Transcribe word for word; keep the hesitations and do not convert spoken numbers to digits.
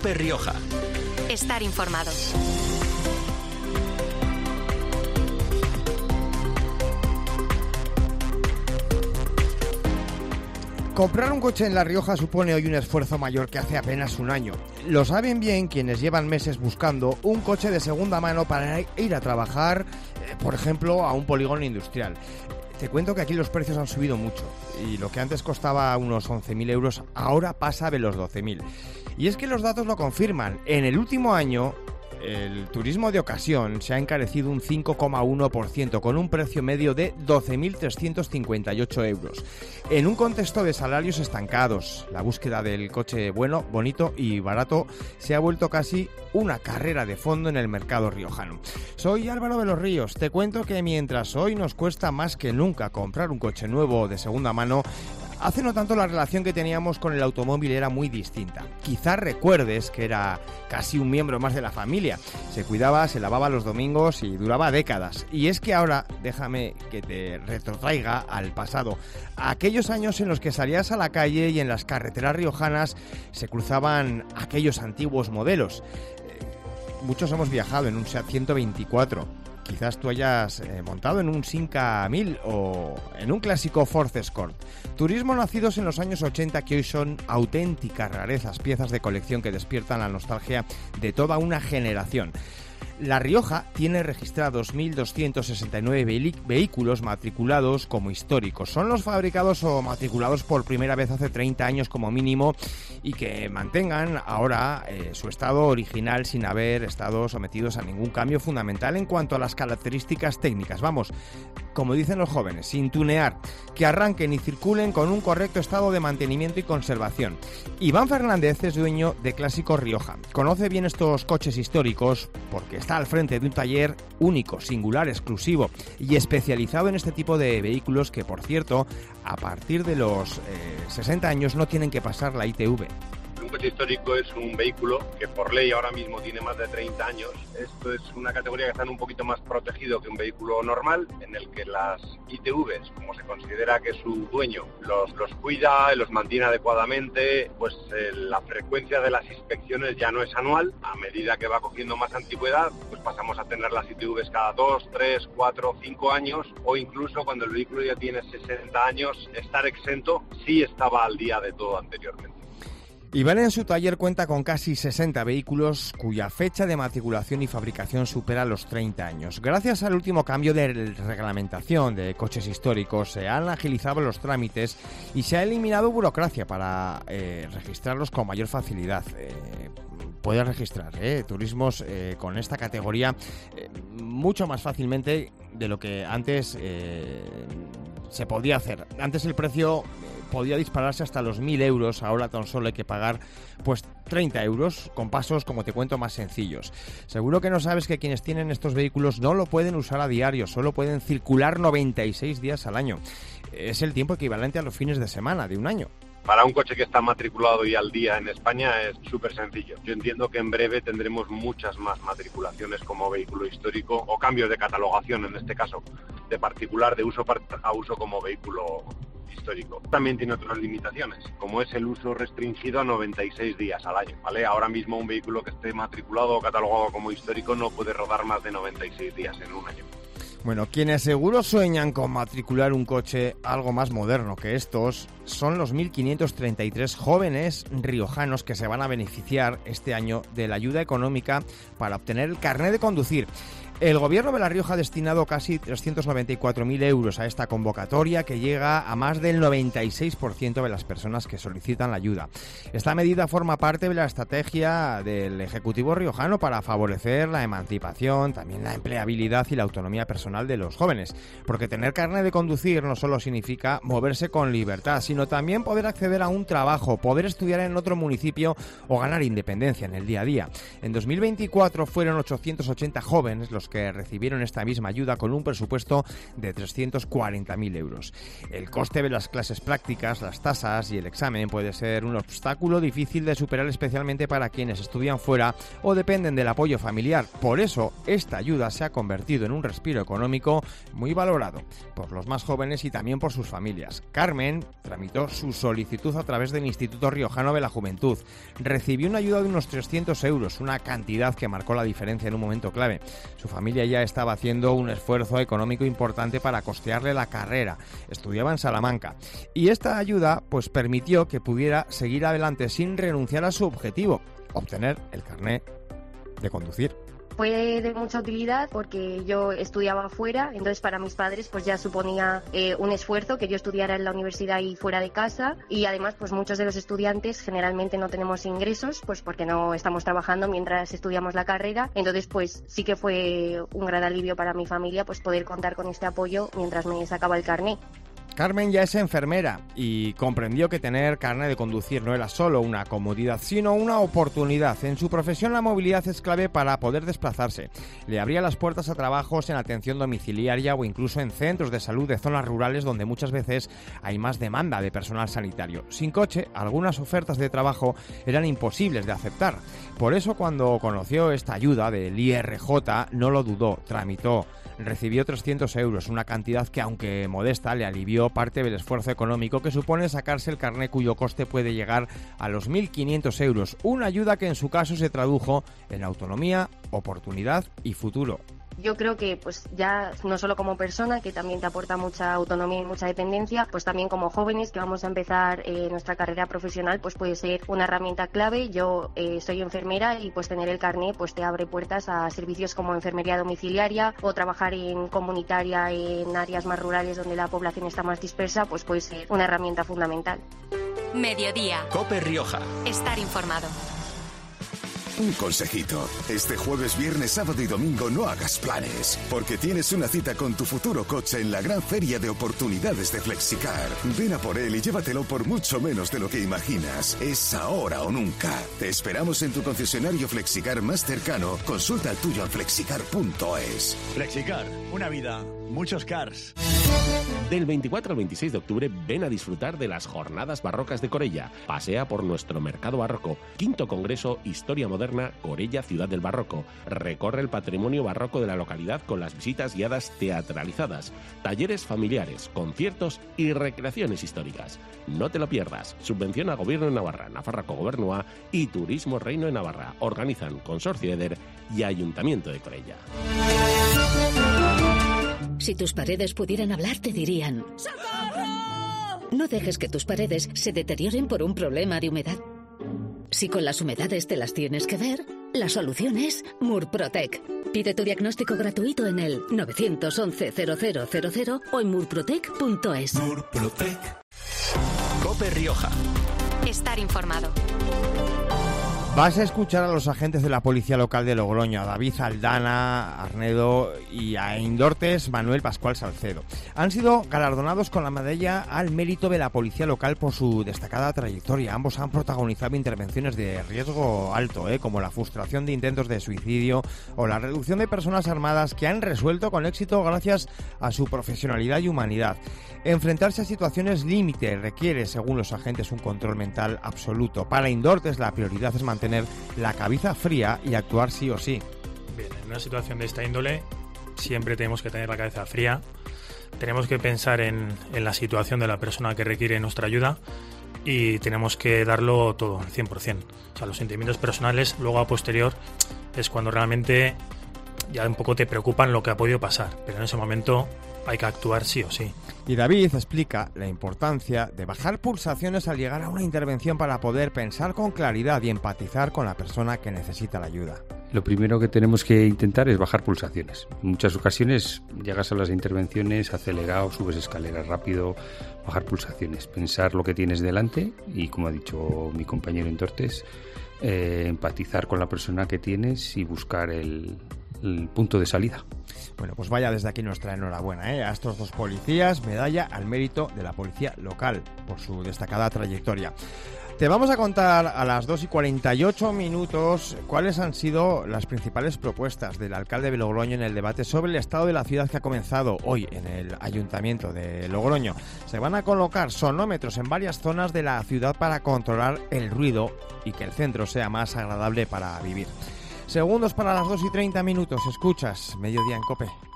COPE Rioja. Estar informado. Comprar un coche en La Rioja supone hoy un esfuerzo mayor que hace apenas un año. Lo saben bien quienes llevan meses buscando un coche de segunda mano para ir a trabajar, eh, por ejemplo, a un polígono industrial. Te cuento que aquí los precios han subido mucho y lo que antes costaba unos once mil euros ahora pasa de los doce mil. Y es que los datos lo confirman. En el último año, el turismo de ocasión se ha encarecido un cinco coma uno por ciento con un precio medio de doce mil trescientos cincuenta y ocho euros. En un contexto de salarios estancados, la búsqueda del coche bueno, bonito y barato se ha vuelto casi una carrera de fondo en el mercado riojano. Soy Álvaro de los Ríos. Te cuento que mientras hoy nos cuesta más que nunca comprar un coche nuevo de segunda mano, hace no tanto la relación que teníamos con el automóvil era muy distinta. Quizás recuerdes que era casi un miembro más de la familia. Se cuidaba, se lavaba los domingos y duraba décadas. Y es que ahora, déjame que te retrotraiga al pasado, a aquellos años en los que salías a la calle y en las carreteras riojanas se cruzaban aquellos antiguos modelos. Muchos hemos viajado en un SEAT ciento veinticuatro. Quizás tú hayas eh, montado en un Simca mil o en un clásico Ford Escort. Turismo nacidos en los años ochenta que hoy son auténticas rarezas, piezas de colección que despiertan la nostalgia de toda una generación. La Rioja tiene registrados mil doscientos sesenta y nueve vehículos matriculados como históricos. Son los fabricados o matriculados por primera vez hace treinta años como mínimo y que mantengan ahora eh, su estado original sin haber estado sometidos a ningún cambio fundamental en cuanto a las características técnicas. Vamos, como dicen los jóvenes, sin tunear, que arranquen y circulen con un correcto estado de mantenimiento y conservación. Iván Fernández es dueño de Clásico Rioja. Conoce bien estos coches históricos porque está al frente de un taller único, singular, exclusivo y especializado en este tipo de vehículos que, por cierto, a partir de los eh, sesenta años no tienen que pasar la I T V. Un coche histórico es un vehículo que por ley ahora mismo tiene más de treinta años. Esto es una categoría que está un poquito más protegido que un vehículo normal, en el que las I T Vs, como se considera que su dueño los, los cuida y los mantiene adecuadamente, pues eh, la frecuencia de las inspecciones ya no es anual. A medida que va cogiendo más antigüedad, pues pasamos a tener las I T Vs cada dos, tres, cuatro, cinco años, o incluso cuando el vehículo ya tiene sesenta años, estar exento si estaba al día de todo anteriormente. Iván en su taller cuenta con casi sesenta vehículos cuya fecha de matriculación y fabricación supera los treinta años. Gracias al último cambio de reglamentación de coches históricos se han agilizado los trámites y se ha eliminado burocracia para eh, registrarlos con mayor facilidad. Eh, puedes registrar eh, turismos eh, con esta categoría eh, mucho más fácilmente de lo que antes eh, se podía hacer. Antes el precio podía dispararse hasta los mil euros, ahora tan solo hay que pagar pues treinta euros con pasos, como te cuento, más sencillos. Seguro que no sabes que quienes tienen estos vehículos no lo pueden usar a diario, solo pueden circular noventa y seis días al año. Es el tiempo equivalente a los fines de semana de un año. Para un coche que está matriculado y al día en España es súper sencillo. Yo entiendo que en breve tendremos muchas más matriculaciones como vehículo histórico o cambios de catalogación, en este caso, de particular de uso a uso como vehículo histórico. También tiene otras limitaciones, como es el uso restringido a noventa y seis días al año, ¿vale? Ahora mismo un vehículo que esté matriculado o catalogado como histórico no puede rodar más de noventa y seis días en un año. Bueno, quienes seguro sueñan con matricular un coche algo más moderno que estos son los mil quinientos treinta y tres jóvenes riojanos que se van a beneficiar este año de la ayuda económica para obtener el carnet de conducir. El Gobierno de La Rioja ha destinado casi trescientos noventa y cuatro mil euros a esta convocatoria que llega a más del noventa y seis por ciento de las personas que solicitan la ayuda. Esta medida forma parte de la estrategia del Ejecutivo riojano para favorecer la emancipación, también la empleabilidad y la autonomía personal de los jóvenes, porque tener carnet de conducir no solo significa moverse con libertad, sino también poder acceder a un trabajo, poder estudiar en otro municipio o ganar independencia en el día a día. En dos mil veinticuatro fueron ochocientos ochenta jóvenes los que recibieron esta misma ayuda con un presupuesto de trescientos cuarenta mil euros. El coste de las clases prácticas, las tasas y el examen puede ser un obstáculo difícil de superar, especialmente para quienes estudian fuera o dependen del apoyo familiar. Por eso, esta ayuda se ha convertido en un respiro económico muy valorado por los más jóvenes y también por sus familias. Carmen tramitó tramitó su solicitud a través del Instituto Riojano de la Juventud. Recibió una ayuda de unos trescientos euros, una cantidad que marcó la diferencia en un momento clave. Su familia ya estaba haciendo un esfuerzo económico importante para costearle la carrera. Estudiaba en Salamanca. Y esta ayuda pues permitió que pudiera seguir adelante sin renunciar a su objetivo, obtener el carné de conducir. Fue de mucha utilidad porque yo estudiaba fuera, entonces para mis padres pues ya suponía eh, un esfuerzo que yo estudiara en la universidad y fuera de casa, y además pues muchos de los estudiantes generalmente no tenemos ingresos pues porque no estamos trabajando mientras estudiamos la carrera, entonces pues sí que fue un gran alivio para mi familia pues poder contar con este apoyo mientras me sacaba el carné. Carmen ya es enfermera y comprendió que tener carné de conducir no era solo una comodidad, sino una oportunidad. En su profesión la movilidad es clave para poder desplazarse. Le abría las puertas a trabajos en atención domiciliaria o incluso en centros de salud de zonas rurales donde muchas veces hay más demanda de personal sanitario. Sin coche, algunas ofertas de trabajo eran imposibles de aceptar. Por eso, cuando conoció esta ayuda del I R J, no lo dudó, tramitó. Recibió trescientos euros, una cantidad que, aunque modesta, le alivió parte del esfuerzo económico que supone sacarse el carné, cuyo coste puede llegar a los mil quinientos euros. Una ayuda que en su caso se tradujo en autonomía, oportunidad y futuro. Yo creo que pues ya no solo como persona, que también te aporta mucha autonomía y mucha dependencia, pues también como jóvenes que vamos a empezar eh, nuestra carrera profesional, pues puede ser una herramienta clave. Yo eh, soy enfermera y pues tener el carné pues te abre puertas a servicios como enfermería domiciliaria o trabajar en comunitaria en áreas más rurales donde la población está más dispersa, pues puede ser una herramienta fundamental. Mediodía. COPE Rioja. Estar informado. Un consejito. Este jueves, viernes, sábado y domingo no hagas planes, porque tienes una cita con tu futuro coche en la gran feria de oportunidades de Flexicar. Ven a por él y llévatelo por mucho menos de lo que imaginas. Es ahora o nunca. Te esperamos en tu concesionario Flexicar más cercano. Consulta el tuyo en flexicar punto es. Flexicar, una vida, muchos cars. Del veinticuatro al veintiséis de octubre ven a disfrutar de las Jornadas Barrocas de Corella. Pasea por nuestro mercado barroco. Quinto Congreso Historia Moderna Corella Ciudad del Barroco. Recorre el patrimonio barroco de la localidad con las visitas guiadas teatralizadas, talleres familiares, conciertos y recreaciones históricas. No te lo pierdas. Subvención a Gobierno de Navarra, Nafarroako Gobernua y Turismo Reino de Navarra. Organizan Consorcio Eder y Ayuntamiento de Corella. Si tus paredes pudieran hablar, te dirían: ¡socorro! No dejes que tus paredes se deterioren por un problema de humedad. Si con las humedades te las tienes que ver, la solución es Murprotec. Pide tu diagnóstico gratuito en el nueve once cero cero cero cero o en murprotec punto es. Murprotec. COPE Rioja. Estar informado. Vas a escuchar a los agentes de la Policía Local de Logroño, a David Aldana Arnedo y a Indortes Manuel Pascual Salcedo. Han sido galardonados con la medalla al mérito de la Policía Local por su destacada trayectoria. Ambos han protagonizado intervenciones de riesgo alto, ¿eh? como la frustración de intentos de suicidio o la reducción de personas armadas, que han resuelto con éxito gracias a su profesionalidad y humanidad. Enfrentarse a situaciones límite requiere, según los agentes, un control mental absoluto. Para Indortes, la prioridad es mantener la cabeza fría y actuar sí o sí. Bien, en una situación de esta índole siempre tenemos que tener la cabeza fría, tenemos que pensar en, en la situación de la persona que requiere nuestra ayuda y tenemos que darlo todo, al cien por ciento. O sea, los sentimientos personales luego a posterior es cuando realmente ya un poco te preocupan lo que ha podido pasar, pero en ese momento hay que actuar sí o sí. Y David explica la importancia de bajar pulsaciones al llegar a una intervención para poder pensar con claridad y empatizar con la persona que necesita la ayuda. Lo primero que tenemos que intentar es bajar pulsaciones. En muchas ocasiones llegas a las intervenciones acelerado, subes escaleras rápido, bajar pulsaciones, pensar lo que tienes delante y, como ha dicho mi compañero Indortes, eh, empatizar con la persona que tienes y buscar el, el punto de salida. Bueno, pues vaya desde aquí nuestra enhorabuena ¿eh? a estos dos policías, medalla al mérito de la Policía Local por su destacada trayectoria. Te vamos a contar a las dos y cuarenta y ocho minutos cuáles han sido las principales propuestas del alcalde de Logroño en el debate sobre el estado de la ciudad que ha comenzado hoy en el Ayuntamiento de Logroño. Se van a colocar sonómetros en varias zonas de la ciudad para controlar el ruido y que el centro sea más agradable para vivir. Segundos para las dos y treinta minutos. Escuchas Mediodía en COPE.